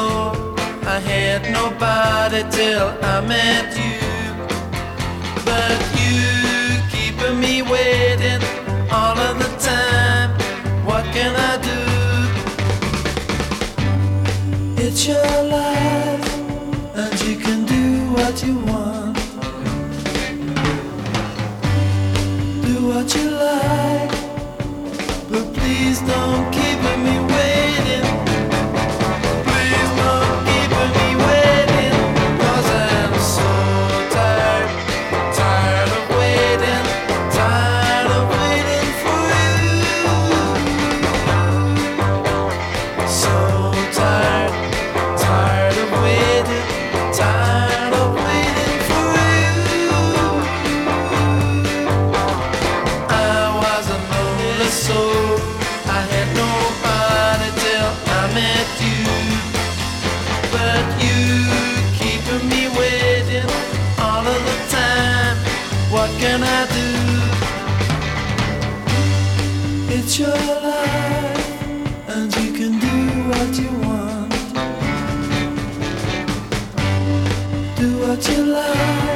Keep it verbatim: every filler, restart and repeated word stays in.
I had nobody till I met you. But you keeping me waiting all of the time. What can I do? It's your life, and you can do what you want. Do what you like, but please don't keep me waiting. Please don't keep me waiting, 'cause I'm so tired, tired of waiting, tired of waiting for you. So tired, tired of waiting, tired of waiting for you. I was a lonely soul, I had nobody till I met you. But you keeping me waiting all of the time. What can I do? It's your life, and you can do what you want. Do what you like.